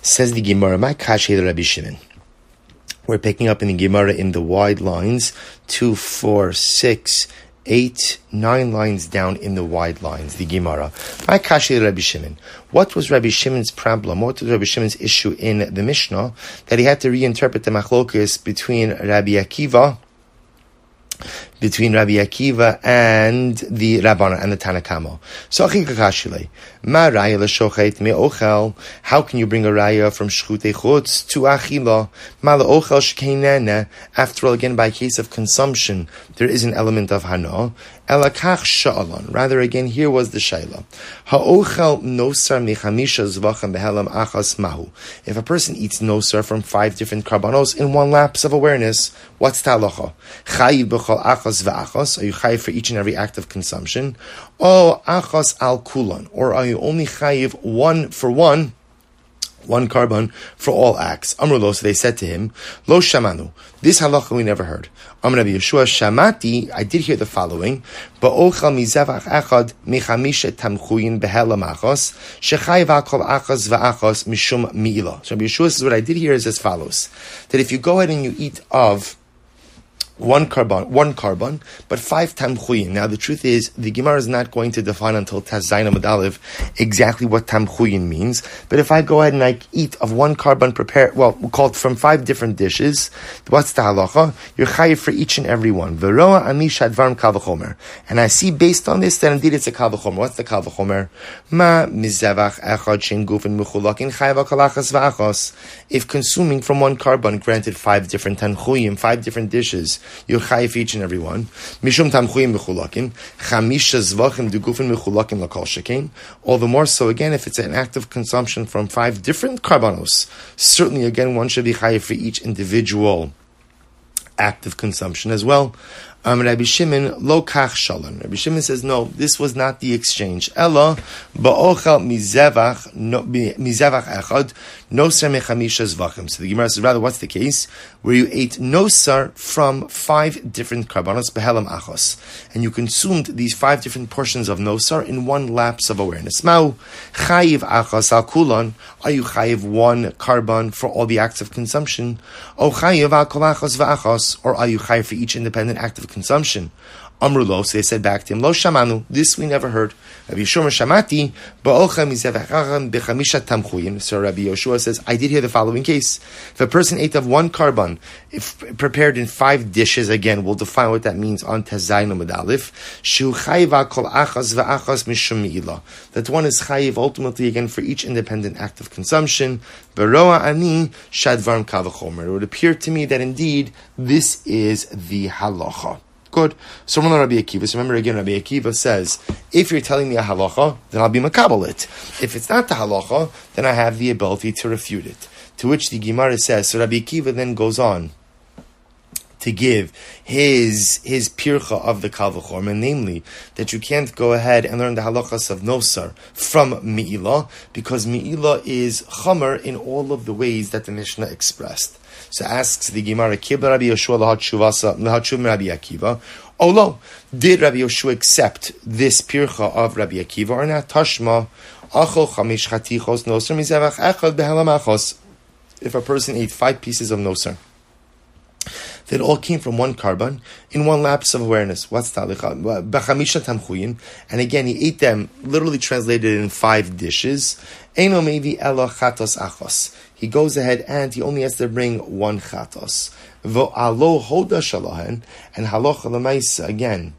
Says the Gemara, my Kashi Rabbi Shimon. We're picking up in the Gemara in the wide lines, 2, 4, 6, 8, 9 lines down in the wide lines, the Gemara. My Kashi Rabbi Shimon. What was Rabbi Shimon's problem? What was Rabbi Shimon's issue in the Mishnah? That he had to reinterpret the machlokas between Rabbi Akiva and the Rabbana and the Tanakamo. So, how can you bring a raya from shchutei chutz to achila? After all, again, by case of consumption, there is an element of hana. Rather, again, here was the shayla. If a person eats nosar from 5 different karbanos in one lapse of awareness, what's the halacha? Are you chayiv for each and every act of consumption? Or achas al kulan? Or are you only chayiv one carbon for all acts? Amrulo, so they said to him, Lo shamanu. This halacha we never heard. Amr Rabbi Yeshua, Shamati, I did hear the following, Ba'ochal mizevach echad mechamisha tamchuyin behela machos, shechayiv akol achas va'achos mishum mi'ila. So Rabbi Yeshua says, what I did hear is as follows, that if you go ahead and you eat of one carbon, but 5 tamchuyin. Now the truth is, the Gemara is not going to define until Tazayna Madalev exactly what tamchuyin means. But if I go ahead and I eat of one carbon called from 5 different dishes, what's the halacha? You're chayiv for each and every one. Veroa ani shadvarim kal v'chomer. And I see based on this that indeed it's a kal v'chomer. What's the kal v'chomer? Ma mizevach echad shen gufin mechulakin chayiv akalachas v'achos. If consuming from one carbon, granted 5 different tanchuyim, 5 different dishes, you're chayiv each and every one. Mishum tamchuyim mechulakin, chamisha zvachim dugufin mechulakin lakol shekein. All the more so, again, if it's an act of consumption from 5 different karbanos, certainly, again, one should be chayiv for each individual act of consumption as well. Rabbi Shimon lo kach shalom. Rabbi Shimon says, no, this was not the exchange. Ella ba'ochel mizevach echad nosar mechamisha zvachim. So the Gemara says, rather, what's the case? Where you ate nosar from 5 different karbanos behelam achos, and you consumed these 5 different portions of nosar in one lapse of awareness. Mau chayiv achos al kulon. Are you chayiv one carbon for all the acts of consumption? O chayiv al kol achos v'achos, or are you chayiv for each independent act of consumption? Amrulo, so they said back to him, Lo shamanu, this we never heard. Rabbi Yeshua shamati, ba'ocha mizevachacham bechamisha tamchuyin. So Rabbi Yeshua says, I did hear the following case. If a person ate of one carbon, if prepared in 5 dishes, again, we'll define what that means on Tazayna Medalif, shu chayiva kol achas va'achas mishum mi'ila. That one is chayiv ultimately, again, for each independent act of consumption. Veroa ani shadvarim kal v'chomer. It would appear to me that indeed this is the halacha. Good. So Rabbi Akiva. So remember again, Rabbi Akiva says, if you're telling me a halacha, then I'll be makabel it. If it's not the halacha, then I have the ability to refute it. To which the Gemara says, so Rabbi Akiva then goes on to give his pircha of the kal v'chomer, namely that you can't go ahead and learn the halachas of nosar from mi'ilah, because mi'ilah is chomer in all of the ways that the Mishnah expressed. So asks the Gemara, Kibla Rabbi Yoshua l'hatshuvim Rabbi Akiva. Oh no, did Rabbi Yoshua accept this pircha of Rabbi Akiva or not? Tashma achol chamish chatichos nosar mizevach echad behelam achos. If a person ate 5 pieces of nosar that all came from one carbon in one lapse of awareness. What's talicha? B'chamisha tamchuyin, and again he ate them, literally translated in 5 dishes. Eino mevi elo chatos achos. He goes ahead and he only has to bring 1 chatos. V'alo hoda shalahen, and halacha l'maisa again.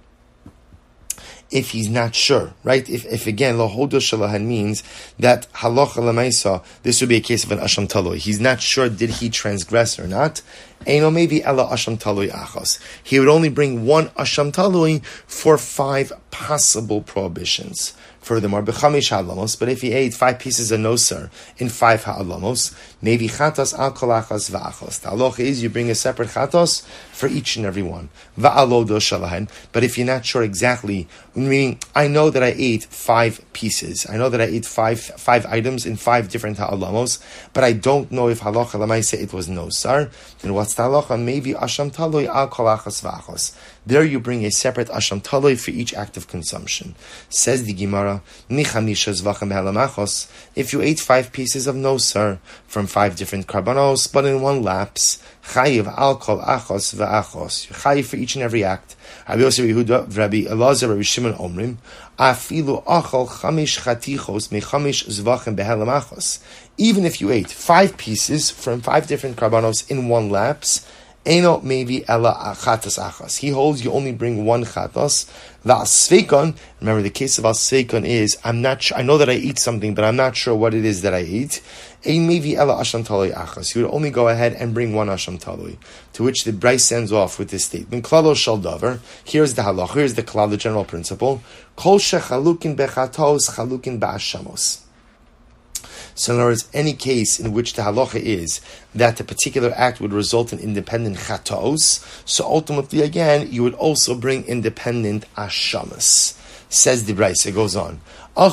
If he's not sure, right? If again, lo hoda shalahan means that halacha l'maisa, this would be a case of an asham taloi. He's not sure, did he transgress or not? Eino maybe ella asham taloi achos. He would only bring 1 asham taloi for 5 possible prohibitions. Furthermore, b'chamish ha'alamos, but if he ate 5 pieces of nosar in 5 ha'alamos, maybe chatos al kol achos va'achos. The halacha is you bring a separate chatos for each and every one. Va'alo do shalahen. But if you're not sure exactly, meaning I know that I ate 5 pieces, I know that I ate five items in 5 different ha'alamos, but I don't know if halacha l'maisa it was nosar, then what's the halacha? Maybe asham taloi al kol achos va'achos. There you bring a separate asham taloi for each act of consumption. Says the Gemara, if you ate 5 pieces of nosar from 5 different karbanos, but in one lapse, chayiv al kol achos ve'achos. Chayiv for each and every act. Rabbi Yosef Yehuda, Rabbi Elazar, Rabbi Shimon Omrim, afilu achol chamish chatichos mechamish zvachim behelam achos. Even if you ate 5 pieces from 5 different karbanos in one lapse, eno maybe ela achatas achas. He holds you only bring 1 chatas. Va'asveikon. Remember, the case of asveikon is I'm not sure. I know that I eat something, but I'm not sure what it is that I eat. Ein maybe ela asham taloi achas. You would only go ahead and bring 1 asham taloi. To which the Bryce sends off with this statement: klalo shal davar. Here's the halach. Here's the klal, the general principle. Kol shechalukin bechatos chalukin ba'ashamos. So in other words, any case in which the halacha is that the particular act would result in independent chatos, so ultimately again, you would also bring independent ashamas. Says the Bryce, it goes on. What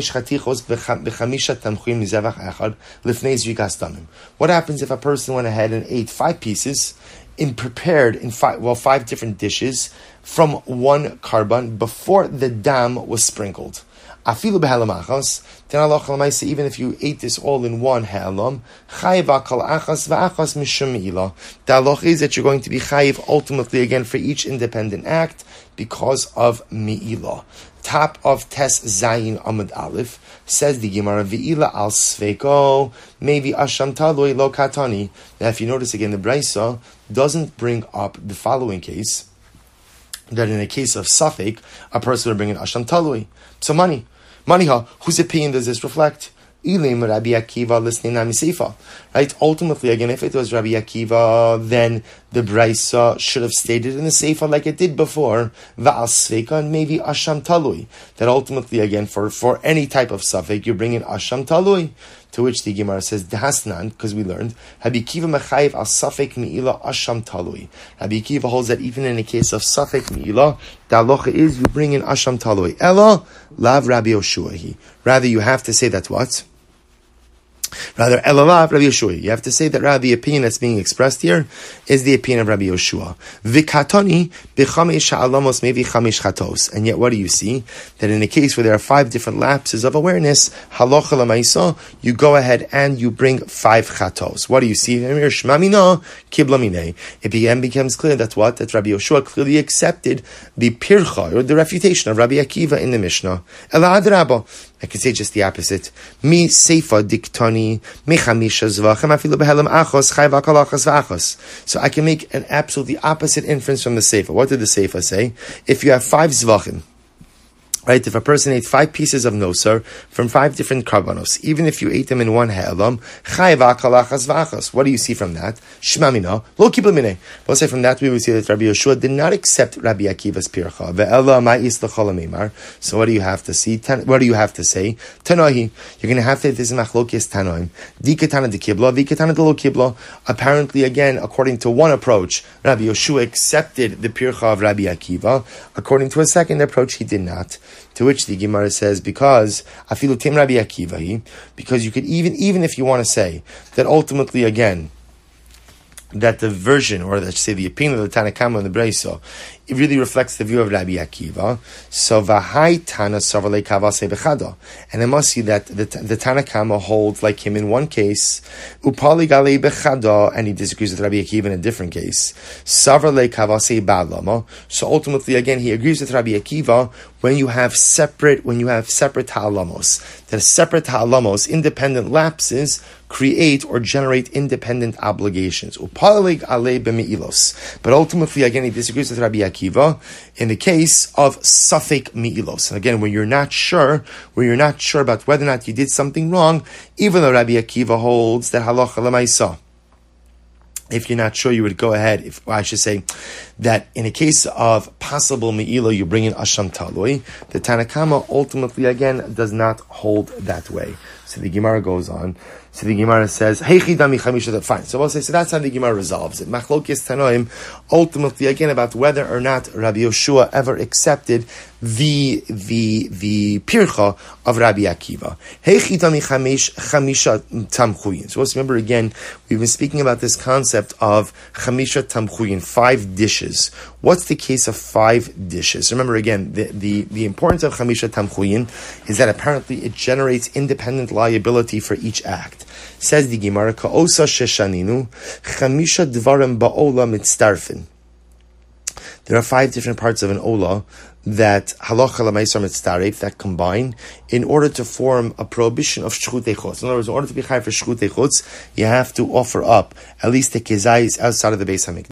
happens if a person went ahead and ate 5 pieces prepared in 5 different dishes from 1 karban before the dam was sprinkled? Afilu behelam achas, then Allah Chalamaisa, even if you ate this all in 1 he'elam, chayiv akal achas va'achas mishum me'ilah. The halach is that you're going to be chayiv ultimately again for each independent act because of me'ilah. Top of Tes Zayin Amud Aleph says the Gemara ve'ila al sveiko maybe asham taloi lo katani. Now, if you notice again, the Brisa doesn't bring up the following case, that in a case of Safek, a person would bring an asham taloi. So money, whose opinion does this reflect? Rabbi Akiva listening to Seifa. Right? Ultimately, again, if it was Rabbi Akiva, then the Braisa should have stated in the Seifa like it did before, Va'al Sveika, and maybe Asham Talui. That ultimately, again, for any type of Safek, you bring in Asham Talui. To which the Gemara says, Dehasnan, because we learned, Rabbi Akiva mechayiv al Safek Me'ila Asham Talui. Rabbi Akiva holds that even in a case of Safek Me'ila, the halacha is you bring in Asham Talui. Ela, lav Rabbi Yoshuahi. Rather, you have to say that what? Rather, elalav Rabbi Yoshua. You have to say that the opinion that's being expressed here is the opinion of Rabbi Yoshua. Vikatoni b'chamesh ha'alamos maybe chamesh chatos. And yet, what do you see? That in a case where there are 5 different lapses of awareness, halacha l'maisa, you go ahead and you bring 5 chatos. What do you see? It becomes clear that what? That Rabbi Yoshua clearly accepted the pircha, or the refutation of Rabbi Akiva in the Mishnah. Ela adraba. I can say just the opposite. Mi seifa diktani mechamisha zvachem afilu behelam achos chayv akal achos v'achos. So I can make an absolutely opposite inference from the seifa. What did the seifa say? If you have 5 zvachim, right? If a person ate 5 pieces of nosar from 5 different karbanos, even if you ate them in 1 he'elam, chayiv akal achos v'achos. What do you see from that? Shema mina, lo kibla minei. We'll say from that we will see that Rabbi Yoshua did not accept Rabbi Akiva's pircha. Ve'ela ma'is l'chol ha'meimar. So what do you have to see? What do you have to say? Tanahi. You're going to have to this machlokes tanoim. Dikatana de kibla, vikatana de lo kibla. Apparently, again, according to one approach, Rabbi Yoshua accepted the pircha of Rabbi Akiva. According to a second approach, he did not. To which the Gemara says, because afilu tim Rabbi Akiva, because you could even if you want to say that ultimately again that the version, or let's say the opinion of the Tanna Kama and the Brisa, it really reflects the view of Rabbi Akiva. So v'hai Tana savalei kavasei bechada, and I must see that the Tanna Kama holds like him in one case, upali galei bechada, and he disagrees with Rabbi Akiva in a different case. Savalei kavasei ba'lama. So ultimately, again, he agrees with Rabbi Akiva when you have separate ha'alamos. That separate ha'alamos, independent lapses, create or generate independent obligations. Upalig alei b'me'ilos. But ultimately, again, he disagrees with Rabbi Akiva in the case of safek me'ilos. And again, when you're not sure about whether or not you did something wrong, even though Rabbi Akiva holds that halacha l'maisa, if you're not sure, you would go ahead, I should say, that in a case of possible me'ila, you bring in asham taloi. The Tanna Kama ultimately, again, does not hold that way. So the Gemara goes on. So the Gemara says, Heichi dami chamisha. Fine. So we'll say, so that's how the Gemara resolves it. Machlokes Tanoim, ultimately, again, about whether or not Rabbi Yoshua ever accepted the pircha of Rabbi Akiva. Heichi dami chamisha tamchuyin. So let's remember again, we've been speaking about this concept of chamisha tamchuyin, 5 dishes. What's the case of 5 dishes? Remember again, the importance of chamisha tamchuyin is that apparently it generates independent liability for each act. Says the Gemara, Ka'osa sheshaninu, chamisha dvarim ba'ola mitzdarfin. There are 5 different parts of an ola that halacha l'maisar mitzdaref that combine in order to form a prohibition of shchutei chutz. In other words, in order to be chai for shchutei chutz, you have to offer up at least the kezayis outside of the Beis Hamikdash.